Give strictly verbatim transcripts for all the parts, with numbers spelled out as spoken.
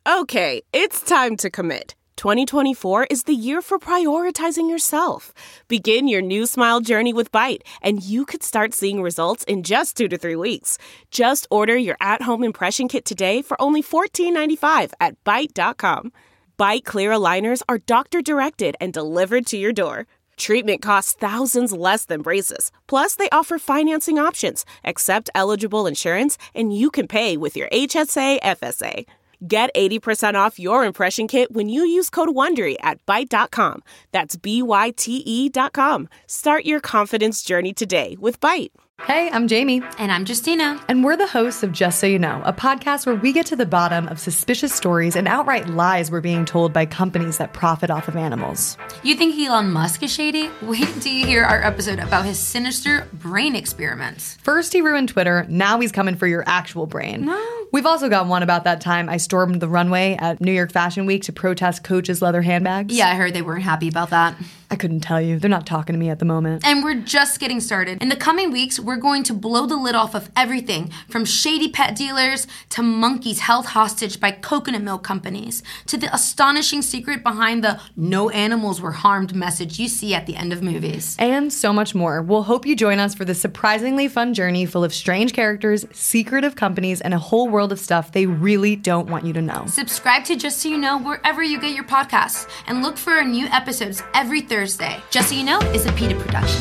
Okay, it's time to commit. twenty twenty-four is the year for prioritizing yourself. Begin your new smile journey with Byte, and you could start seeing results in just two to three weeks. Just order your at-home impression kit today for only fourteen ninety-five at byte dot com. Byte clear aligners are doctor-directed and delivered to your door. Treatment costs thousands less than braces. Plus, they offer financing options, accept eligible insurance, and you can pay with your H S A F S A. Get eighty percent off your impression kit when you use code WONDERY at byte dot com. That's B Y T E dot com. Start your confidence journey today with Byte. Hey, I'm Jamie. And I'm Justina. And we're the hosts of Just So You Know, a podcast where we get to the bottom of suspicious stories and outright lies we're being told by companies that profit off of animals. You think Elon Musk is shady? Wait until you hear our episode about his sinister brain experiments. First he ruined Twitter, now he's coming for your actual brain. No. We've also got one about that time I stormed the runway at New York Fashion Week to protest Coach's leather handbags. Yeah, I heard they weren't happy about that. I couldn't tell you. They're not talking to me at the moment. And we're just getting started. In the coming weeks, we're going to blow the lid off of everything from shady pet dealers to monkeys held hostage by coconut milk companies to the astonishing secret behind the no animals were harmed message you see at the end of movies. And so much more. We'll hope you join us for this surprisingly fun journey full of strange characters, secretive companies, and a whole world of stuff they really don't want you to know. Subscribe to Just So You Know wherever you get your podcasts and look for our new episodes every Thursday. Just So You Know is a PETA production.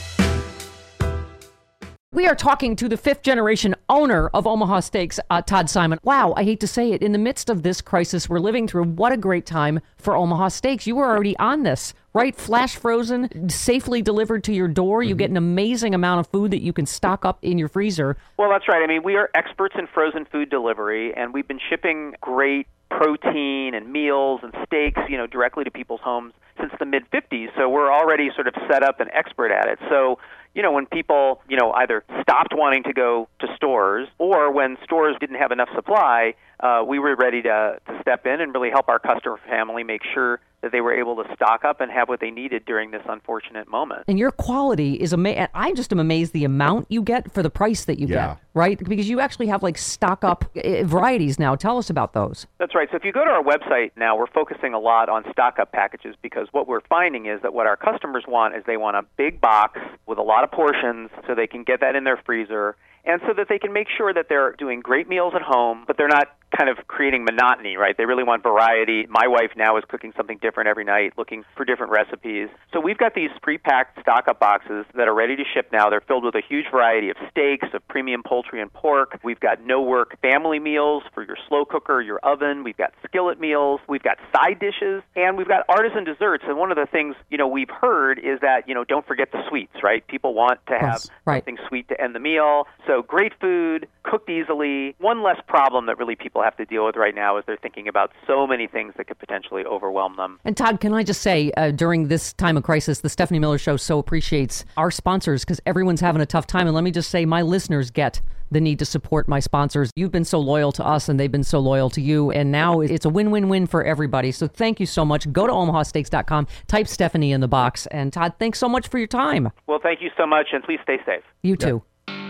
We are talking to the fifth generation owner of Omaha Steaks, uh, Todd Simon. Wow, I hate to say it. In the midst of this crisis we're living through, what a great time for Omaha Steaks. You were already on this, right? Flash frozen, safely delivered to your door. You get an amazing amount of food that you can stock up in your freezer. Well, that's right. I mean, we are experts in frozen food delivery, and we've been shipping great protein and meals and steaks, you know, directly to people's homes since the mid fifties. So we're already sort of set up and expert at it. So, you know, when people, you know, either stopped wanting to go to stores or when stores didn't have enough supply, uh, we were ready to, to step in and really help our customer family make sure that they were able to stock up and have what they needed during this unfortunate moment. And your quality is amazing. I just am amazed the amount you get for the price that you Yeah. get, right? Because you actually have like stock up uh, varieties now. Tell us about those. That's right. So if you go to our website now, we're focusing a lot on stock-up packages because what we're finding is that what our customers want is they want a big box with a lot of portions so they can get that in their freezer and so that they can make sure that they're doing great meals at home, but they're not kind of creating monotony, right? They really want variety. My wife now is cooking something different every night, looking for different recipes. So we've got these pre-packed stock-up boxes that are ready to ship now. They're filled with a huge variety of steaks, of premium poultry and pork. We've got no-work family meals for your slow cooker, your oven. We've got skillet meals. We've got side dishes, and we've got artisan desserts. And one of the things, you know, we've heard is that, you know, don't forget the sweets, right? People want to have Yes, right. something sweet to end the meal. So great food, cooked easily. One less problem that really people have to deal with right now is they're thinking about so many things that could potentially overwhelm them. And Todd, can I just say, uh, during this time of crisis, the Stephanie Miller Show so appreciates our sponsors because everyone's having a tough time. And let me just say, my listeners get the need to support my sponsors. You've been so loyal to us and they've been so loyal to you. And now it's a win-win-win for everybody. So thank you so much. Go to omaha steaks dot com, type Stephanie in the box. And Todd, thanks so much for your time. Well, thank you so much, and please stay safe. You too.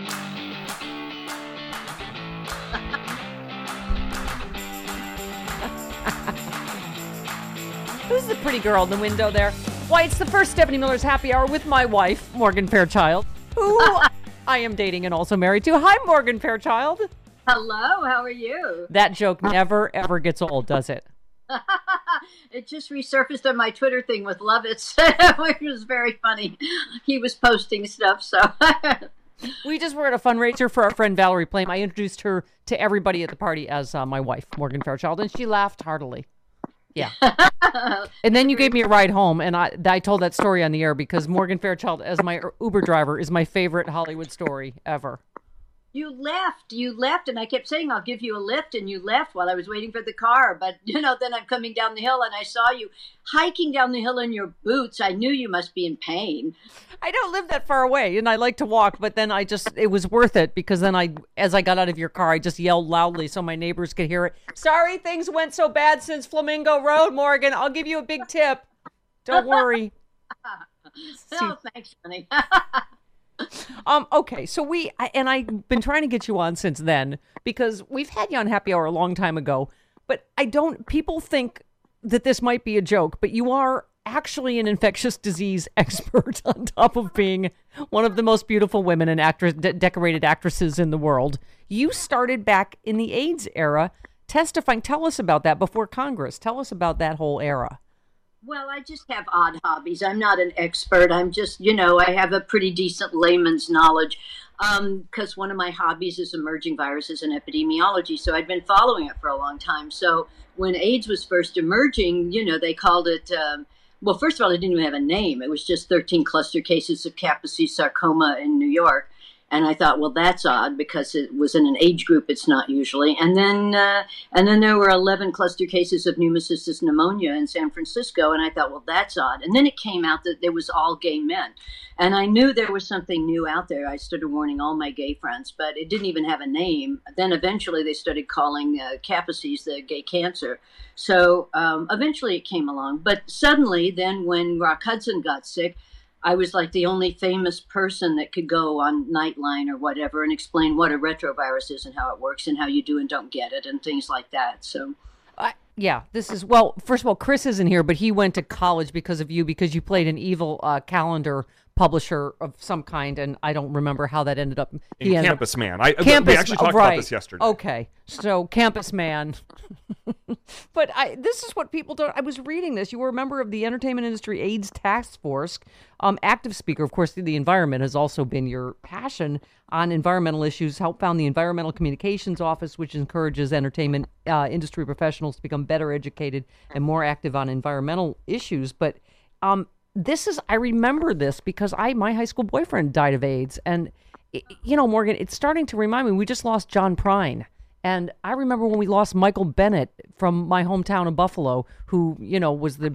Who's the pretty girl in the window there? Why, it's the first Stephanie Miller's Happy Hour with my wife, Morgan Fairchild, who I am dating and also married to. Hi, Morgan Fairchild. Hello, how are you? That joke never, ever gets old, does it? It just resurfaced on my Twitter thing with Lovitz, which was very funny. He was posting stuff, so... We just were at a fundraiser for our friend Valerie Plame. I introduced her to everybody at the party as uh, my wife, Morgan Fairchild, and she laughed heartily. Yeah. And then you gave me a ride home, and I I told that story on the air because Morgan Fairchild as my Uber driver is my favorite Hollywood story ever. You left, you left, and I kept saying, I'll give you a lift, and you left while I was waiting for the car. But, you know, then I'm coming down the hill, and I saw you hiking down the hill in your boots. I knew you must be in pain. I don't live that far away, and I like to walk, but then I just, it was worth it, because then I, as I got out of your car, I just yelled loudly so my neighbors could hear it. Sorry things went so bad since Flamingo Road, Morgan. I'll give you a big tip. Don't worry. Oh, thanks, honey. Um, okay, so we, I- and I've been trying to get you on since then because we've had you on Happy Hour a long time ago, But I don't, people think that this might be a joke, but you are actually an infectious disease expert on top of being one of the most beautiful women and actress, de- decorated actresses in the world. You started back in the AIDS era testifying. Tell us about that before Congress. Tell us about that whole era. Well, I just have odd hobbies. I'm not an expert. I'm just, you know, I have a pretty decent layman's knowledge because um, one of my hobbies is emerging viruses and epidemiology. So I'd been following it for a long time. So when AIDS was first emerging, you know, they called it, um, well, first of all, it didn't even have a name. It was just thirteen cluster cases of Kaposi sarcoma in New York. And I thought, well, that's odd because it was in an age group it's not usually. And then uh, and then there were eleven cluster cases of pneumocystis pneumonia in San Francisco. And I thought, well, that's odd. And then it came out that it was all gay men. And I knew there was something new out there. I started warning all my gay friends, but it didn't even have a name. Then eventually they started calling uh, Kaposi's the gay cancer. So um, eventually it came along. But suddenly then when Rock Hudson got sick, I was like the only famous person that could go on Nightline or whatever and explain what a retrovirus is and how it works and how you do and don't get it and things like that. So, uh, yeah, this is, well, first of all, Chris isn't here, but he went to college because of you, because you played an evil uh, calendar publisher of some kind, and I don't remember how that ended up. He ended Campus up, Man. I, Campus, we actually talked oh, right. about this yesterday. Okay, so Campus Man. But I, this is what people don't, I was reading this. You were a member of the Entertainment Industry AIDS Task Force, um, active speaker. Of course, the, the environment has also been your passion on environmental issues. Help found the Environmental Communications Office, which encourages entertainment uh, industry professionals to become better educated and more active on environmental issues. But um, this is, I remember this because I, my high school boyfriend died of AIDS. And, it, you know, Morgan, it's starting to remind me, we just lost John Prine. And I remember when we lost Michael Bennett from my hometown of Buffalo, who, you know, was the,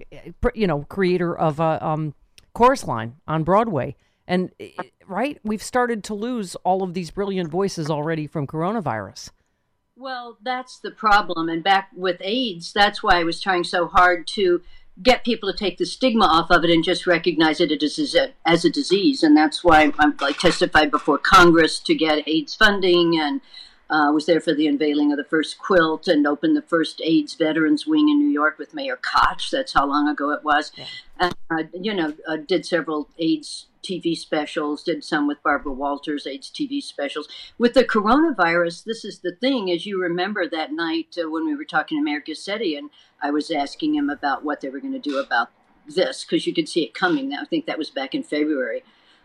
you know, creator of a um, Chorus Line on Broadway. And, right, we've started to lose all of these brilliant voices already from coronavirus. Well, that's the problem. And back with AIDS, that's why I was trying so hard to get people to take the stigma off of it and just recognize it as a, as a disease. And that's why I'm like testified before Congress to get AIDS funding, and Uh, was there for the unveiling of the first quilt and opened the first AIDS Veterans Wing in New York with Mayor Koch. That's how long ago it was. Yeah. And, uh, you know, uh, did several AIDS T V specials, did some with Barbara Walters, AIDS T V specials. With the coronavirus, this is the thing, as you remember that night uh, when we were talking to Mayor Garcetti, and I was asking him about what they were going to do about this, because you could see it coming. I think that was back in February.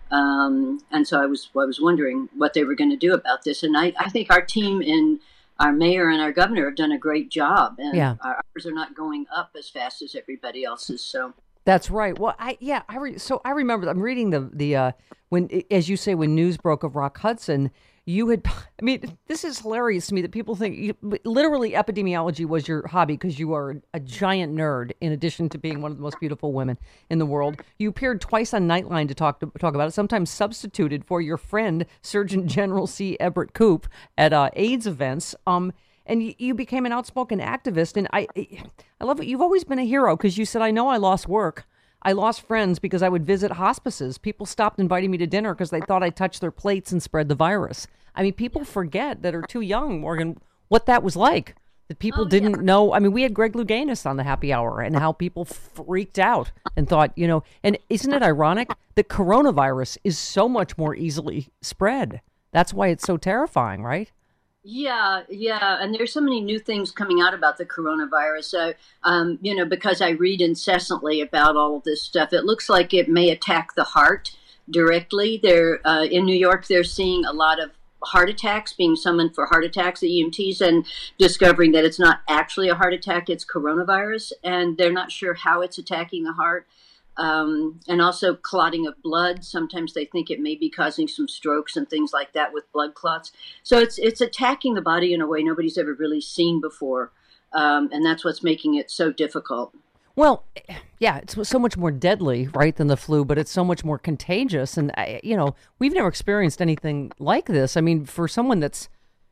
Um, and so I was I was wondering what they were going to do about this. And I, I think our team and our mayor and our governor have done a great job. And yeah. ours are not going up as fast as everybody else's. So that's right. Well, I yeah, I re- so I remember I'm reading the the uh, when, as you say, when news broke of Rock Hudson, you had, I mean, this is hilarious to me that people think you, literally epidemiology was your hobby because you are a giant nerd in addition to being one of the most beautiful women in the world. You appeared twice on Nightline to talk to talk about it, sometimes substituted for your friend, Surgeon General C. Everett Koop, at uh, AIDS events. Um, and you, you became an outspoken activist. And I, I love it. You've always been a hero because you said, I know I lost work. I lost friends because I would visit hospices. People stopped inviting me to dinner because they thought I touched their plates and spread the virus. I mean, people forget that are too young, Morgan, what that was like. That people oh, didn't yeah. know. I mean, we had Greg Louganis on the Happy Hour and how people freaked out and thought, you know, and isn't it ironic that coronavirus is so much more easily spread? That's why it's so terrifying, right? Yeah, yeah. And there's so many new things coming out about the coronavirus. So, um, you know, because I read incessantly about all of this stuff, it looks like it may attack the heart directly. They're, uh, in New York, they're seeing a lot of heart attacks, being summoned for heart attacks, the E M Ts, and discovering that it's not actually a heart attack, it's coronavirus. And they're not sure how it's attacking the heart. Um, and also clotting of blood. Sometimes they think it may be causing some strokes and things like that with blood clots. So it's it's attacking the body in a way nobody's ever really seen before. Um, and that's what's making it so difficult. Well, yeah, it's so much more deadly, right, than the flu, but it's so much more contagious. And, you know, we've never experienced anything like this. I mean, for someone that's,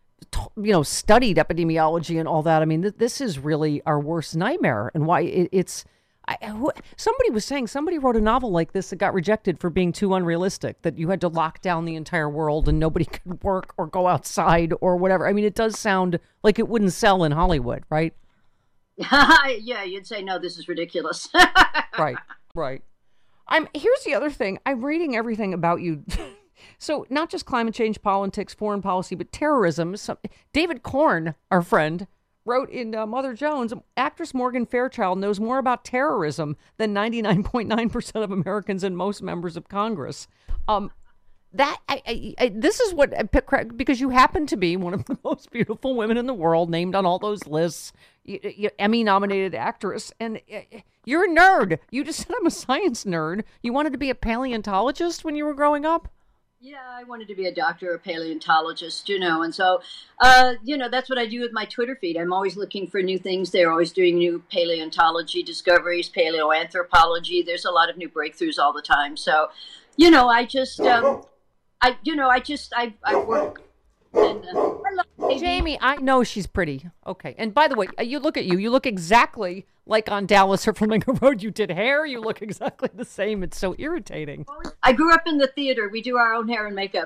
you know, studied epidemiology and all that, I mean, th- this is really our worst nightmare. And why it, it's, I, who, somebody was saying somebody wrote a novel like this that got rejected for being too unrealistic, that you had to lock down the entire world and nobody could work or go outside or whatever. I mean, it does sound like it wouldn't sell in Hollywood, right? Yeah, you'd say, no, this is ridiculous. Right, right. I'm here's the other thing. I'm reading everything about you. So not just climate change, politics, foreign policy, but terrorism. Some, David Korn, our friend, wrote in uh, Mother Jones, actress Morgan Fairchild knows more about terrorism than ninety-nine point nine percent of Americans and most members of Congress. Um, that I, I, I, this is what, because you happen to be one of the most beautiful women in the world, named on all those lists, you, you, Emmy-nominated actress, and you're a nerd. You just said I'm a science nerd. You wanted to be a paleontologist when you were growing up? Yeah, I wanted to be a doctor or paleontologist, you know, and so, uh, you know, that's what I do with my Twitter feed. I'm always looking for new things. They're always doing new paleontology discoveries, paleoanthropology. There's a lot of new breakthroughs all the time. So, you know, I just, um, I, you know, I just, I, I work. And, uh, I love Jamie, I know she's pretty. Okay. And by the way, you look at you, you look exactly like on Dallas or Flamingo Road. You did hair. You look exactly the same. It's so irritating. I grew up in the theater. We do our own hair and makeup.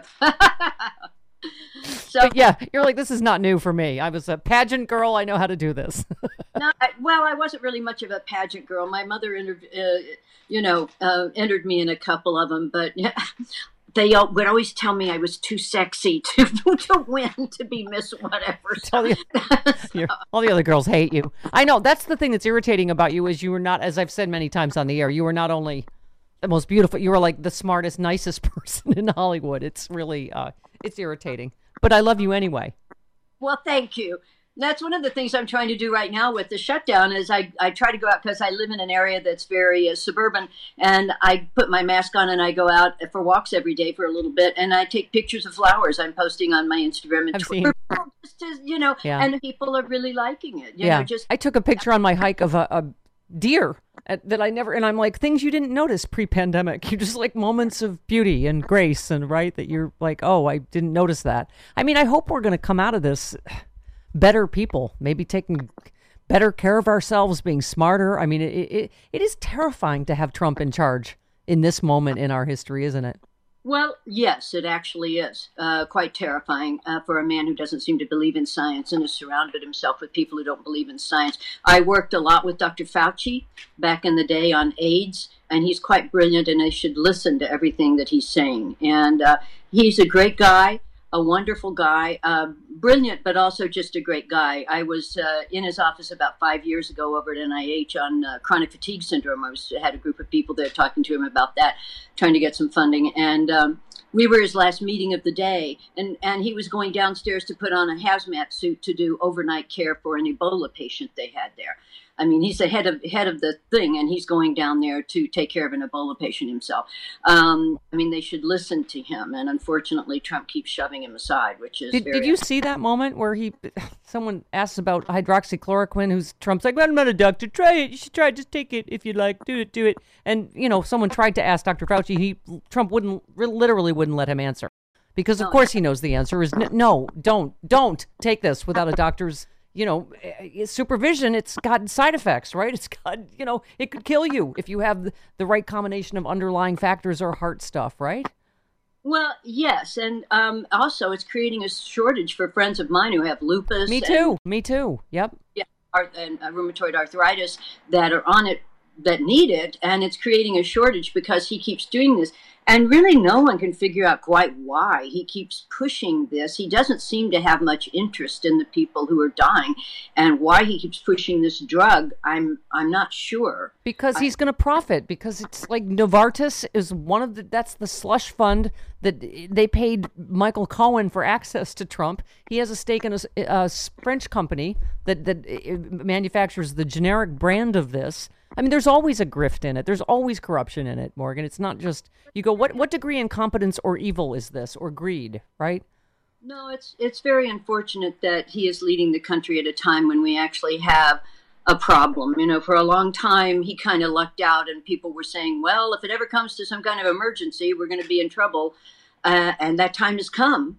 So but yeah, you're like, this is not new for me. I was a pageant girl. I know how to do this. no, I, well, I wasn't really much of a pageant girl. My mother, entered, uh, you know, uh, entered me in a couple of them, but yeah. They all, would always tell me I was too sexy to to win, to be Miss whatever. So, all, the, so. all the other girls hate you. I know. That's the thing that's irritating about you is you were not, as I've said many times on the air, you were not only the most beautiful, you were like the smartest, nicest person in Hollywood. It's really, uh, it's irritating. But I love you anyway. Well, thank you. That's one of the things I'm trying to do right now with the shutdown is I, I try to go out because I live in an area that's very uh, suburban, and I put my mask on and I go out for walks every day for a little bit, and I take pictures of flowers I'm posting on my Instagram and I've Twitter. Seen. Just to, you know, yeah. And people are really liking it. You yeah. know, just I took a picture on my hike of a, a deer that I never, and I'm like, things you didn't notice pre-pandemic. You just like moments of beauty and grace, and right, that you're like, oh, I didn't notice that. I mean, I hope we're going to come out of this better people, maybe taking better care of ourselves, being smarter. I mean, it, it it is terrifying to have Trump in charge in this moment in our history, isn't it? Well, yes, it actually is uh, quite terrifying uh, for a man who doesn't seem to believe in science and has surrounded himself with people who don't believe in science. I worked a lot with Doctor Fauci back in the day on AIDS, and he's quite brilliant, and I should listen to everything that he's saying. And uh, he's a great guy. A wonderful guy, uh, brilliant, but also just a great guy. I was uh, in his office about five years ago over at N I H on uh, chronic fatigue syndrome. I was had a group of people there talking to him about that, trying to get some funding. And um, we were his last meeting of the day, and, and he was going downstairs to put on a hazmat suit to do overnight care for an Ebola patient they had there. I mean, he's the head of head of the thing, and he's going down there to take care of an Ebola patient himself. Um, I mean, they should listen to him, and unfortunately, Trump keeps shoving him aside, which is did, very... Did you see that moment where he, someone asks about hydroxychloroquine, who's Trump's like, well, I'm not a doctor, try it, you should try it, just take it if you like, do it, do it. And, you know, someone tried to ask Doctor Fauci, he, Trump wouldn't, literally wouldn't let him answer. Because, of no, course, he knows the answer is no, don't, don't take this without a doctor's, you know, supervision. It's got side effects, right? It's got, you know, it could kill you if you have the right combination of underlying factors or heart stuff, right? Well, yes. And um, also it's creating a shortage for friends of mine who have lupus. Me too. And, Me too. Yep. Yeah. And uh, rheumatoid arthritis that are on it, that need it. And it's creating a shortage because he keeps doing this. And really no one can figure out quite why he keeps pushing this. He doesn't seem to have much interest in the people who are dying. And why he keeps pushing this drug, I'm I'm not sure. Because he's going to profit. Because it's like Novartis is one of the, that's the slush fund that they paid Michael Cohen for access to Trump. He has a stake in a, a French company that, that manufactures the generic brand of this. I mean, there's always a grift in it. There's always corruption in it, Morgan. It's not just, you go, what what degree incompetence or evil is this, or greed, right? No, it's it's very unfortunate that he is leading the country at a time when we actually have a problem. You know, for a long time, he kind of lucked out, and people were saying, well, if it ever comes to some kind of emergency, we're going to be in trouble. Uh, and that time has come.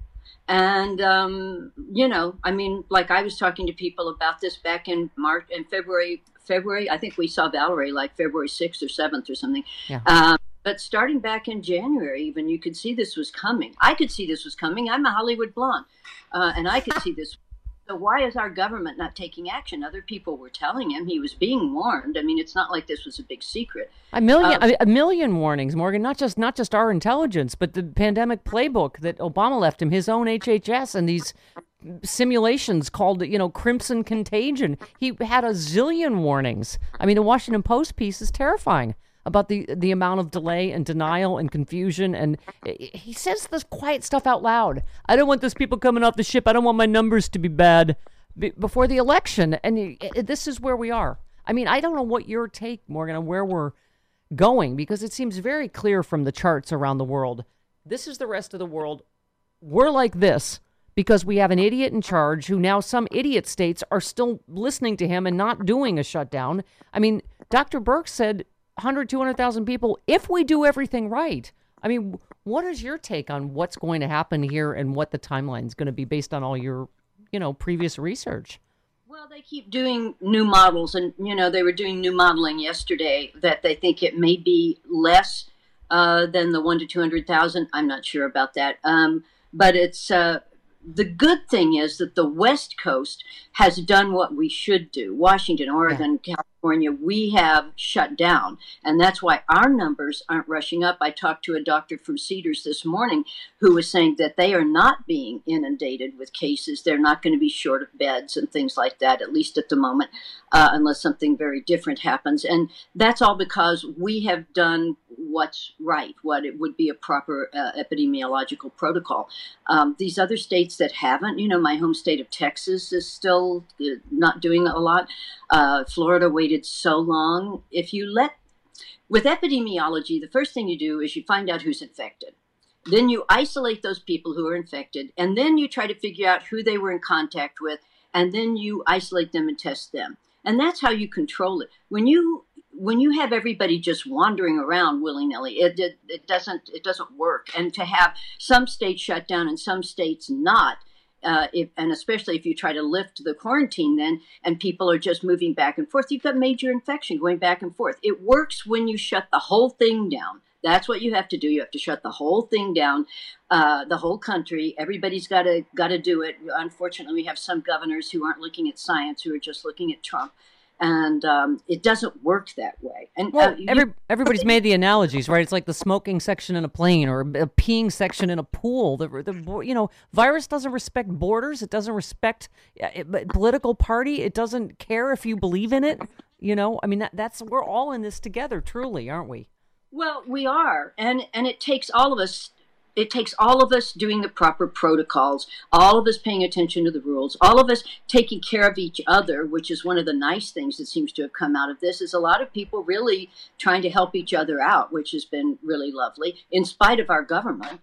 And, um, you know, I mean, like I was talking to people about this back in March and February, February, I think we saw Valerie like February sixth or seventh or something. Yeah. Um, but starting back in January, even you could see this was coming. I could see this was coming. I'm a Hollywood blonde, uh, and I could see this. So why is our government not taking action? Other people were telling him. He was being warned. I mean, it's not like this was a big secret. A million, Uh, a, a million warnings, Morgan. Not just not just our intelligence, but the pandemic playbook that Obama left him, his own H H S, and these simulations called, you know, Crimson Contagion. He had a zillion warnings. I mean, the Washington Post piece is terrifying about the the amount of delay and denial and confusion. And he says this quiet stuff out loud. I don't want those people coming off the ship. I don't want my numbers to be bad be, before the election. And this is where we are. I mean, I don't know what your take, Morgan, on where we're going, because it seems very clear from the charts around the world. This is the rest of the world. We're like this because we have an idiot in charge who now some idiot states are still listening to him and not doing a shutdown. I mean, Doctor Birx said one hundred, two hundred thousand people if we do everything right. I mean, what is your take on what's going to happen here and what the timeline is going to be based on all your, you know, previous research? Well, they keep doing new models, and, you know, they were doing new modeling yesterday that they think it may be less uh, than the one to two hundred thousand. I'm not sure about that. Um, but it's uh, the good thing is that the West Coast has done what we should do. Washington, Oregon, yeah. California, we have shut down. And that's why our numbers aren't rushing up. I talked to a doctor from Cedars this morning who was saying that they are not being inundated with cases. They're not going to be short of beds and things like that, at least at the moment, uh, unless something very different happens. And that's all because we have done what's right, what it would be a proper uh, epidemiological protocol. Um, these other states that haven't, you know, my home state of Texas is still uh, not doing a lot. Uh, Florida waited so long. If you let, with epidemiology, the first thing you do is you find out who's infected. Then you isolate those people who are infected, and then you try to figure out who they were in contact with, and then you isolate them and test them. And that's how you control it. When you when you have everybody just wandering around willy-nilly, it, it it doesn't it doesn't work. And to have some states shut down and some states not, uh, if, and especially if you try to lift the quarantine then, and people are just moving back and forth, you've got major infection going back and forth. It works when you shut the whole thing down. That's what you have to do. You have to shut the whole thing down, uh, the whole country. Everybody's got to got to do it. Unfortunately, we have some governors who aren't looking at science, who are just looking at Trump. And um, it doesn't work that way. And well, uh, you, every, everybody's made the analogies, right? It's like the smoking section in a plane or a peeing section in a pool. The, the you know, virus doesn't respect borders. It doesn't respect it, political party. It doesn't care if you believe in it. You know, I mean, that, that's we're all in this together, truly, aren't we? Well, we are, and and it takes all of us. It takes all of us doing the proper protocols, all of us paying attention to the rules, all of us taking care of each other, which is one of the nice things that seems to have come out of this, is a lot of people really trying to help each other out, which has been really lovely, in spite of our government.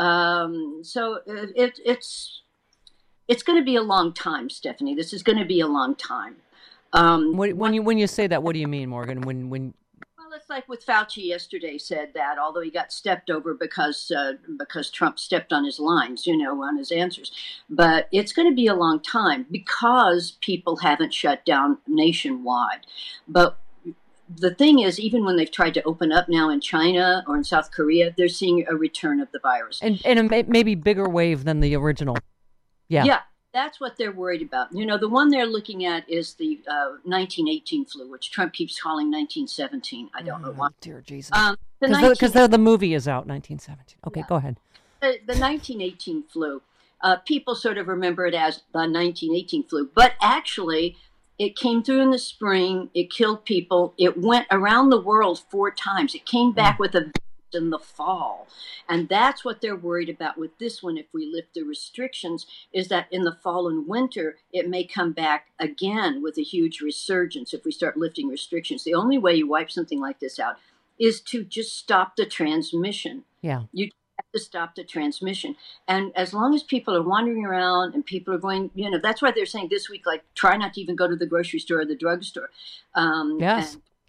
Um, so it, it's it's going to be a long time, Stephanie. This is going to be a long time. Um, when, when you when you say that, what do you mean, Morgan? When when It's like what Fauci yesterday said that, although he got stepped over because uh, because Trump stepped on his lines, you know, on his answers. But it's going to be a long time because people haven't shut down nationwide. But the thing is, even when they've tried to open up now in China or in South Korea, they're seeing a return of the virus. And, and a may, maybe bigger wave than the original. Yeah. Yeah. That's what they're worried about. You know, the one they're looking at is the uh, nineteen eighteen flu, which Trump keeps calling nineteen seventeen. I don't know why. Oh, dear Jesus. Um, Because the, nineteen- the, the movie is out, nineteen seventeen. Okay, yeah. Go ahead. The, the nineteen eighteen flu, uh, people sort of remember it as the nineteen eighteen flu. But actually, it came through in the spring. It killed people. It went around the world four times. It came back with a in the fall. And that's what they're worried about with this one. If we lift the restrictions, is that in the fall and winter, it may come back again with a huge resurgence if we start lifting restrictions. The only way you wipe something like this out is to just stop the transmission. Yeah. You have to stop the transmission. And as long as people are wandering around and people are going, you know, that's why they're saying this week, like, try not to even go to the grocery store or the drugstore. Um, yes. And,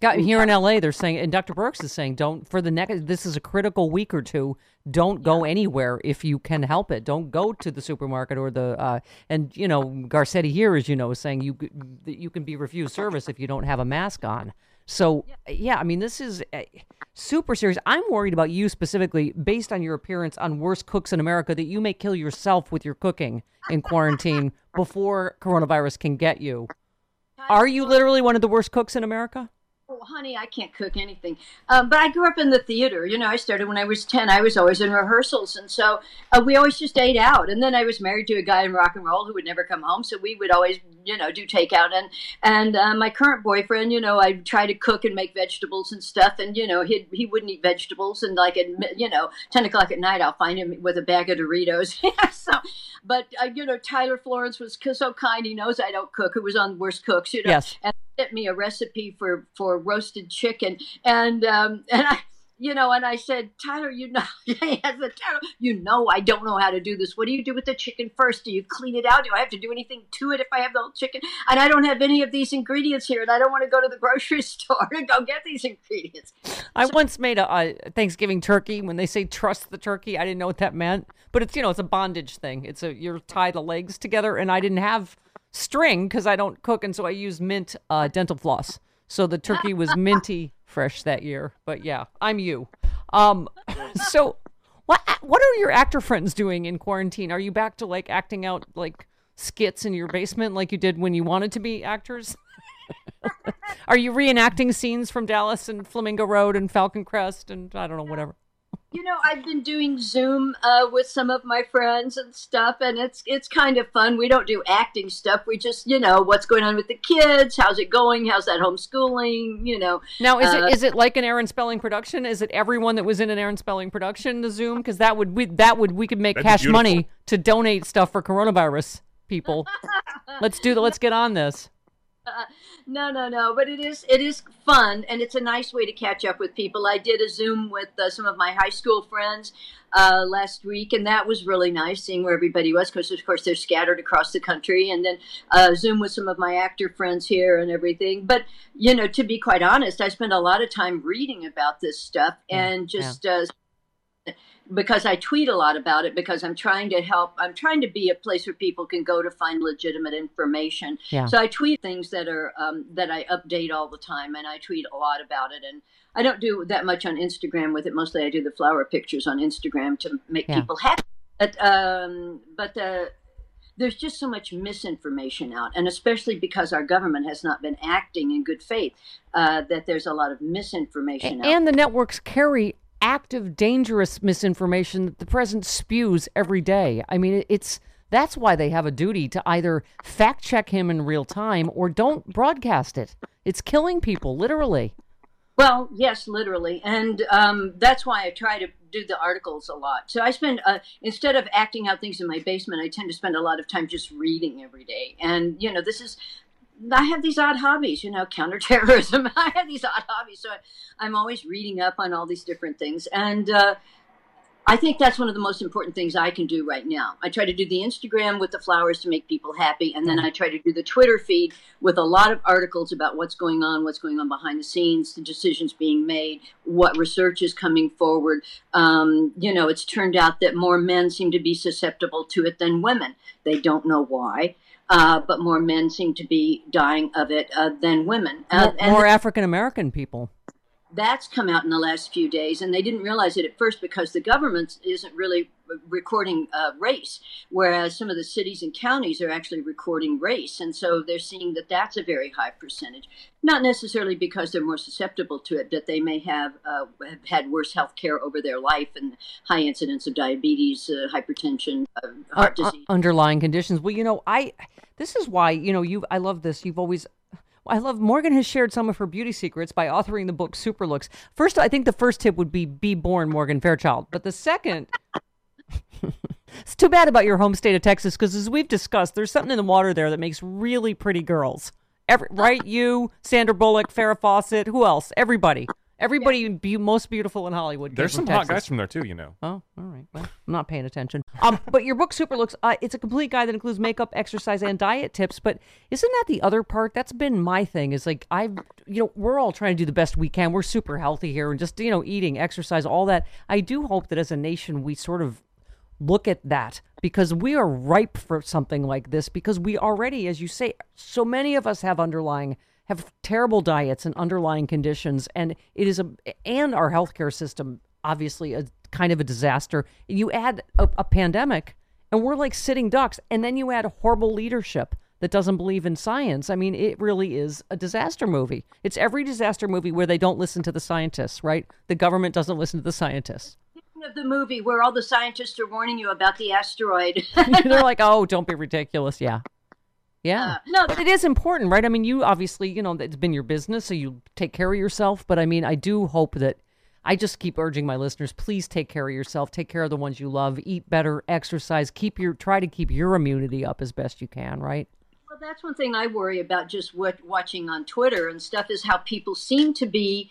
Got, here in L A, they're saying, and Doctor Brooks is saying, don't, for the next, this is a critical week or two, don't go anywhere if you can help it. Don't go to the supermarket or the, uh, and, you know, Garcetti here, as you know, is saying you, you can be refused service if you don't have a mask on. So, yeah, I mean, this is uh, super serious. I'm worried about you specifically, based on your appearance on Worst Cooks in America, that you may kill yourself with your cooking in quarantine before coronavirus can get you. Are you literally one of the worst cooks in America? Oh, honey, I can't cook anything. Um, but I grew up in the theater. You know, I started when I was ten. I was always in rehearsals. And so uh, we always just ate out. And then I was married to a guy in rock and roll who would never come home. So we would always, you know, do takeout. And and uh, my current boyfriend, you know, I'd try to cook and make vegetables and stuff. And, you know, he he wouldn't eat vegetables. And like, at, you know, ten o'clock at night, I'll find him with a bag of Doritos. so, But, uh, you know, Tyler Florence was so kind. He knows I don't cook. Who was on Worst Cooks, you know. Yes. And sent me a recipe for, for roasted chicken. And, um, and I, you know, and I said, Tyler, you know, he has a Tyler, you know, I don't know how to do this. What do you do with the chicken first? Do you clean it out? Do I have to do anything to it if I have the whole chicken? And I don't have any of these ingredients here, and I don't want to go to the grocery store to go get these ingredients. I so, once made a, a Thanksgiving turkey. When they say trust the turkey, I didn't know what that meant. But it's, you know, it's a bondage thing. It's a, you're tie the legs together, and I didn't have string because I don't cook, and so I used mint uh, dental floss. So the turkey was minty fresh that year. But yeah, I'm you. Um, so what what are your actor friends doing in quarantine? Are you back to like acting out like skits in your basement like you did when you wanted to be actors? Are you reenacting scenes from Dallas and Flamingo Road and Falcon Crest and I don't know, whatever? You know, I've been doing Zoom uh, with some of my friends and stuff, and it's it's kind of fun. We don't do acting stuff. We just, you know, what's going on with the kids? How's it going? How's that homeschooling? You know. Now, is uh, it is it like an Aaron Spelling production? Is it everyone that was in an Aaron Spelling production, the Zoom? Because that would we that would we could make That'd cash money to donate stuff for coronavirus people. Let's do the. Let's get on this. Uh, no, no, no. But it is it is fun, and it's a nice way to catch up with people. I did a Zoom with uh, some of my high school friends uh, last week, and that was really nice, seeing where everybody was, because, of course, they're scattered across the country. And then uh, Zoom with some of my actor friends here and everything. But, you know, to be quite honest, I spend a lot of time reading about this stuff and just yeah. uh, because I tweet a lot about it, because I'm trying to help. I'm trying to be a place where people can go to find legitimate information. Yeah. So I tweet things that are um, that I update all the time, and I tweet a lot about it. And I don't do that much on Instagram with it. Mostly I do the flower pictures on Instagram to make yeah. people happy. But, um, but uh, there's just so much misinformation out, and especially because our government has not been acting in good faith, uh, that there's a lot of misinformation and, out. And the networks carry active, dangerous misinformation that the president spews every day. I mean, it's that's why they have a duty to either fact check him in real time or don't broadcast it. It's killing people, literally. Well, yes, literally. And um, that's why I try to do the articles a lot. So I spend, uh, instead of acting out things in my basement, I tend to spend a lot of time just reading every day. And, you know, this is, I have these odd hobbies, you know, counterterrorism. I have these odd hobbies. So I, I'm always reading up on all these different things. And uh, I think that's one of the most important things I can do right now. I try to do the Instagram with the flowers to make people happy. And then I try to do the Twitter feed with a lot of articles about what's going on, what's going on behind the scenes, the decisions being made, what research is coming forward. Um, you know, it's turned out that more men seem to be susceptible to it than women. They don't know why. Uh, but more men seem to be dying of it uh, than women. Uh, more more African-American people. That's come out in the last few days, and they didn't realize it at first because the government isn't really recording uh, race, whereas some of the cities and counties are actually recording race. And so they're seeing that that's a very high percentage, not necessarily because they're more susceptible to it, but they may have, uh, have had worse health care over their life and high incidence of diabetes, uh, hypertension, uh, heart uh, disease. Uh, underlying conditions. Well, you know, I, this is why, you know, you, I love this. You've always, I love Morgan has shared some of her beauty secrets by authoring the book Super Looks. First, I think the first tip would be be born Morgan Fairchild. But the second, it's too bad about your home state of Texas, because as we've discussed, there's something in the water there that makes really pretty girls. Every, right? You, Sandra Bullock, Farrah Fawcett, who else? Everybody. Everybody yeah. be most beautiful in Hollywood. There's some Texas. hot guys from there too, you know. Oh, all right. Well, I'm not paying attention. Um, but your book Super Looks, uh, it's a complete guide that includes makeup, exercise, and diet tips. But isn't that the other part? That's been my thing. Is like I've, you know, we're all trying to do the best we can. We're super healthy here, and just you know, eating, exercise, all that. I do hope that as a nation we sort of look at that because we are ripe for something like this. Because we already, as you say, so many of us have underlying. have terrible diets and underlying conditions, and it is a and our healthcare system obviously a kind of a disaster. You add a, a pandemic, and we're like sitting ducks, and then you add horrible leadership that doesn't believe in science. I mean, it really is a disaster movie. It's every disaster movie where they don't listen to the scientists, right? The government doesn't listen to the scientists. Of the movie where all the scientists are warning you about the asteroid. They're like, oh, don't be ridiculous. Yeah. Yeah, uh, no, but it is important, right? I mean, you obviously, you know, it's been your business, so you take care of yourself. But I mean, I do hope that I just keep urging my listeners, please take care of yourself, take care of the ones you love, eat better, exercise, keep your, try to keep your immunity up as best you can, right? Well, that's one thing I worry about just what, watching on Twitter and stuff is how people seem to be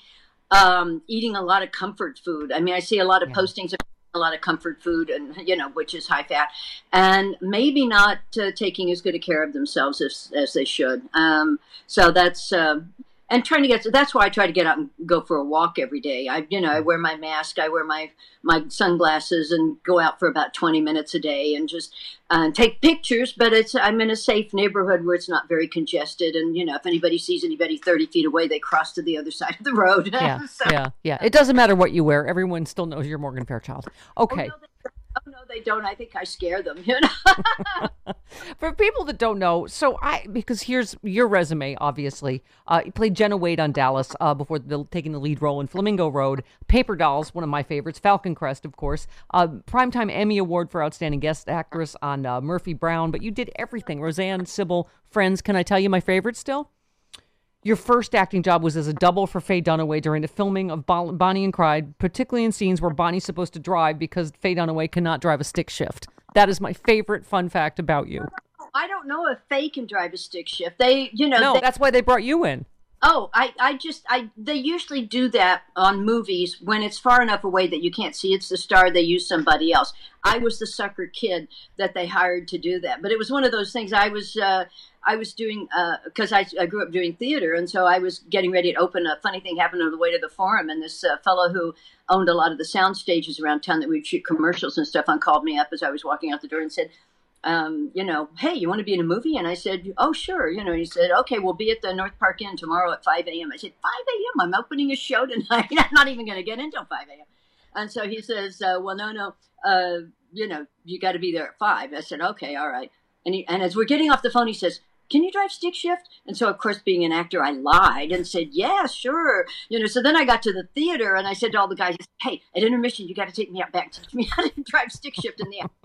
um, eating a lot of comfort food. I mean, I see a lot of yeah. postings a lot of comfort food and, you know, which is high fat and maybe not uh, taking as good a care of themselves as, as they should. Um, so that's, uh, and trying to get, that's why I try to get out and go for a walk every day. I, you know, I wear my mask, I wear my, my sunglasses and go out for about twenty minutes a day and just uh, take pictures, but it's, I'm in a safe neighborhood where it's not very congested. And, you know, if anybody sees anybody thirty feet away, they cross to the other side of the road. Yeah. so, yeah. Yeah. It doesn't matter what you wear. Everyone still knows you're Morgan Fairchild. Okay. Oh, no, they, oh, no, they don't. I think I scare them, you know. For people that don't know, so I, because here's your resume, obviously. Uh, you played Jenna Wade on Dallas uh, before the, taking the lead role in Flamingo Road. Paper Dolls, one of my favorites. Falcon Crest, of course. Uh, Primetime Emmy Award for Outstanding Guest Actress on uh, Murphy Brown. But you did everything. Roseanne, Sybil, Friends. Can I tell you my favorite still? Your first acting job was as a double for Faye Dunaway during the filming of Bonnie and Clyde, particularly in scenes where Bonnie's supposed to drive because Faye Dunaway cannot drive a stick shift. That is my favorite fun fact about you. I don't know if Faye can drive a stick shift. They, you know. No, they, that's why they brought you in. Oh, I, I just, I, they usually do that on movies when it's far enough away that you can't see it's the star. They use somebody else. I was the sucker kid that they hired to do that. But it was one of those things I was, uh, I was doing, because uh, I, I grew up doing theater. And so I was getting ready to open. A funny thing happened on the way to the Forum. And this uh, fellow who owned a lot of the sound stages around town that we'd shoot commercials and stuff on called me up as I was walking out the door and said, Um, you know, hey, you want to be in a movie? And I said, oh, sure. You know, and he said, okay, we'll be at the North Park Inn tomorrow at five a.m. I said, five a.m.? I'm opening a show tonight. I'm not even going to get in until five a.m. And so he says, uh, well, no, no, uh, you know, you got to be there at five. I said, okay, all right. And, he, and as we're getting off the phone, he says, can you drive stick shift? And so, of course, being an actor, I lied and said, yeah, sure. You know, so then I got to the theater and I said to all the guys, hey, at intermission, you got to take me out back and teach me how to drive stick shift in the acting.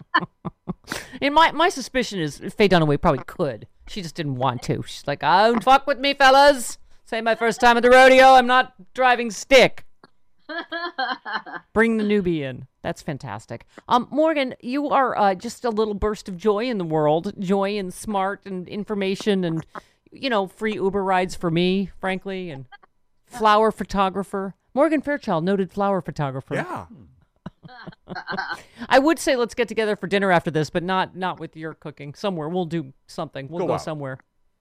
And my, my suspicion is Faye Dunaway probably could. She just didn't want to. She's like, oh, don't fuck with me, fellas. Say my first time at the rodeo. I'm not driving stick. Bring the newbie in. That's fantastic. Um, Morgan, you are uh, just a little burst of joy in the world. Joy and smart and information and, you know, free Uber rides for me, frankly, and flower photographer. Morgan Fairchild, noted flower photographer. Yeah. I would say let's get together for dinner after this, but not not with your cooking. Somewhere we'll do something. We'll go, go somewhere.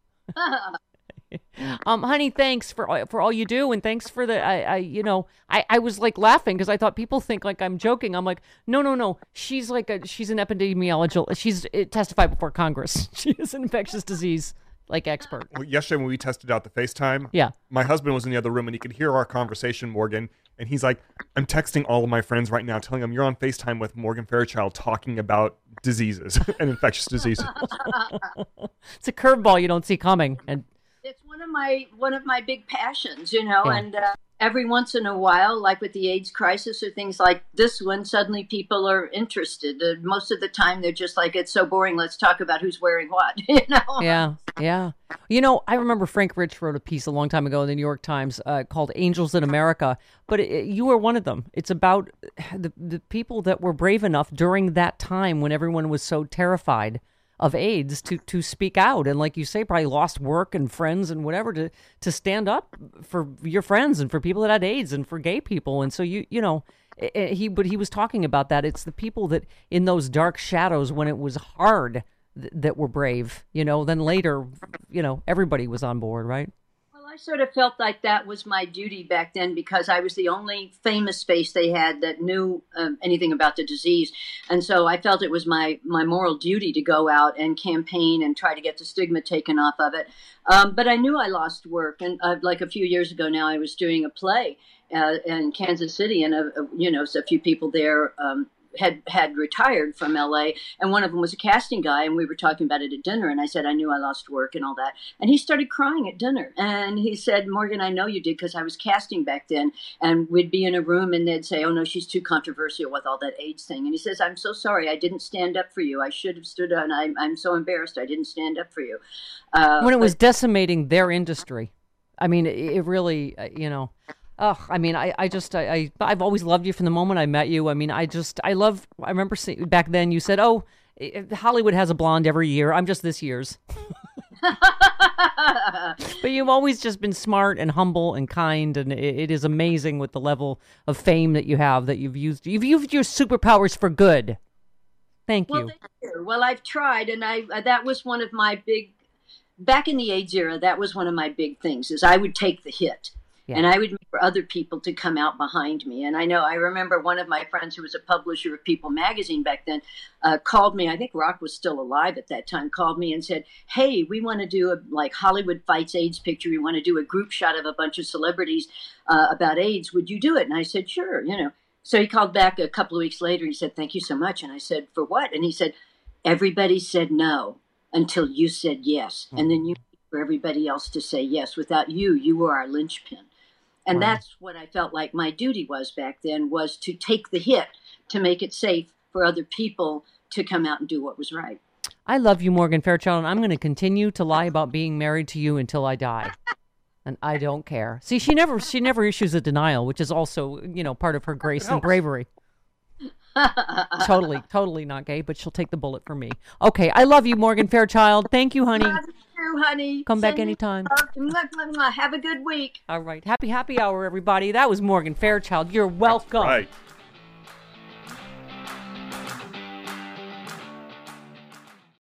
um, honey, thanks for all, for all you do, and thanks for the. I, I you know, I, I was like laughing because I thought people think like I'm joking. I'm like, no, no, no. She's like a she's an epidemiologist. She's it testified before Congress. She is an infectious disease like expert. Well, yesterday when we tested out the FaceTime, yeah, my husband was in the other room and he could hear our conversation, Morgan, and he's like, I'm texting all of my friends right now telling them you're on FaceTime with Morgan Fairchild talking about diseases and infectious diseases. It's a curveball you don't see coming. And it's one of my one of my big passions, you know, yeah. and uh, every once in a while, like with the AIDS crisis or things like this one, suddenly people are interested. Uh, most of the time, they're just like, it's so boring. Let's talk about who's wearing what, you know? Yeah, yeah. You know, I remember Frank Rich wrote a piece a long time ago in the New York Times uh, called Angels in America, but it, you were one of them. It's about the, the people that were brave enough during that time when everyone was so terrified of AIDS to to speak out, and like you say, probably lost work and friends and whatever to to stand up for your friends and for people that had AIDS and for gay people. And so you you know he but he was talking about that. It's the people that in those dark shadows when it was hard th- that were brave. You know, then later, you know, everybody was on board, right? I sort of felt like that was my duty back then because I was the only famous face they had that knew um, anything about the disease. And so I felt it was my, my moral duty to go out and campaign and try to get the stigma taken off of it. Um, but I knew I lost work. And uh, like a few years ago now, I was doing a play uh, in Kansas City, and, a, a, you know, so a few people there um, had had retired from L A, and one of them was a casting guy, and we were talking about it at dinner, and I said I knew I lost work and all that, and he started crying at dinner, and he said, Morgan, I know you did because I was casting back then, and we'd be in a room and they'd say, oh no, she's too controversial with all that AIDS thing, and he says, I'm so sorry, I didn't stand up for you, I should have stood up, and I'm, I'm so embarrassed I didn't stand up for you. Uh, when it was but- decimating their industry. I mean, it, it really, uh, you know... Oh, I mean, I, I just, I, I, I've always loved you from the moment I met you. I mean, I just, I love, I remember seeing, back then you said, oh, Hollywood has a blonde every year. I'm just this year's. But you've always just been smart and humble and kind. And it, it is amazing with the level of fame that you have, that you've used, you've used your superpowers for good. Thank you. Well, thank you. Well, I've tried. And I, that was one of my big, back in the AIDS era, that was one of my big things is I would take the hit. Yeah. And I would wait for other people to come out behind me. And I know, I remember one of my friends who was a publisher of People magazine back then uh, called me, I think Rock was still alive at that time, called me and said, hey, we want to do a like Hollywood Fights AIDS picture. We want to do a group shot of a bunch of celebrities uh, about AIDS. Would you do it? And I said, sure, you know. So he called back a couple of weeks later. He said, thank you so much. And I said, for what? And he said, everybody said no until you said yes. Mm-hmm. And then you wait for everybody else to say yes. Without you, you were our linchpin. And wow. That's what I felt like my duty was back then, was to take the hit, to make it safe for other people to come out and do what was right. I love you, Morgan Fairchild, and I'm going to continue to lie about being married to you until I die. And I don't care. See, she never she never issues a denial, which is also, you know, part of her grace and bravery. totally, totally not gay, but she'll take the bullet for me. Okay, I love you, Morgan Fairchild. Thank you, honey. Love you, honey. Come Send back anytime. Have a good week. All right. Happy happy hour, everybody. That was Morgan Fairchild. You're welcome. Right.